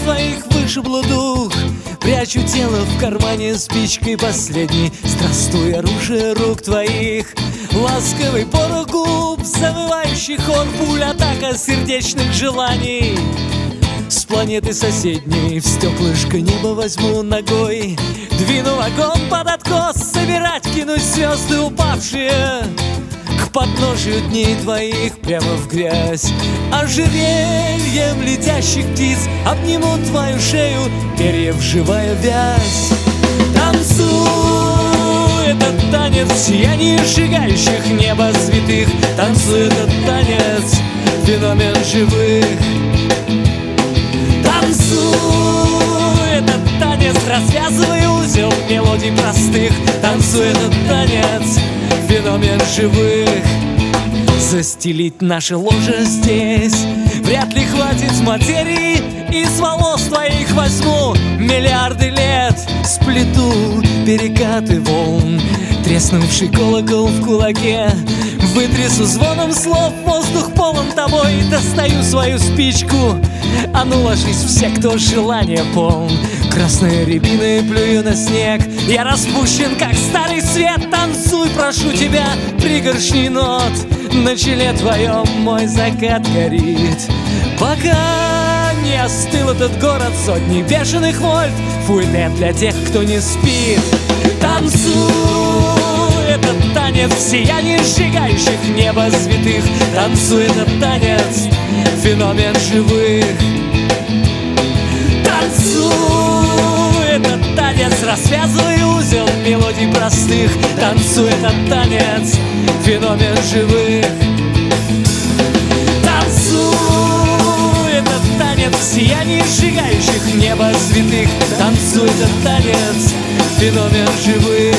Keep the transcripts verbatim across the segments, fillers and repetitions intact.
твоих вышибло дух. Прячу тело в кармане спичкой последней. Здравствуй, оружие рук твоих. Ласковый порог губ, завывающий хор пуль, атака сердечных желаний. С планеты соседней в стеклышко неба возьму ногой. Двину вагон под откос, собирать кинусь звезды упавшие к подножию дней твоих прямо в грязь. Ожерельем летящих птиц обниму твою шею, перьев живая вязь. Танцуй этот танец в сиянии сжигающих небо святых. Танцуй этот танец, феномен живых. Танцуй этот танец, развязывай узел мелодий простых. Танцуй этот танец, феномен живых. Застелить наше ложе здесь вряд ли хватит материи. Из волос твоих возьму миллиарды лет, сплету перекаты волн. Треснувший колокол в кулаке вытрясу звоном слов, воздух полон тобой. Достаю свою спичку, а ну ложись все, кто желание полн. Красные рябины плюю на снег, я распущен, как старый свет. Танцуй, прошу тебя, пригоршни нот, на челе твоем мой закат горит. Пока не остыл этот город сотни бешеных вольт, фуйне для тех, кто не спит. Танцуй этот танец в сиянии сжигающих небо святых. Танцуй этот танец, феномен живых. Танцуй этот танец, развязывай узел мелодий простых. Танцуй этот танец, феномен живых. Танцуй этот танец в сиянии сжигающих небо святых. Танцуй этот танец, феномен живых.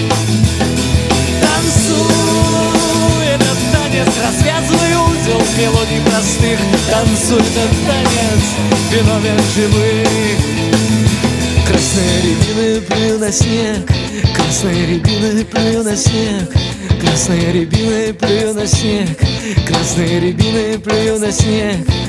Танцуй этот танец, развязывай узел мелодий простых. Танцуй этот танец, феномен живых. Красные рябины плюю на снег, красные рябины плюю на снег, красные рябины плюю на снег, красные рябины плюю на снег.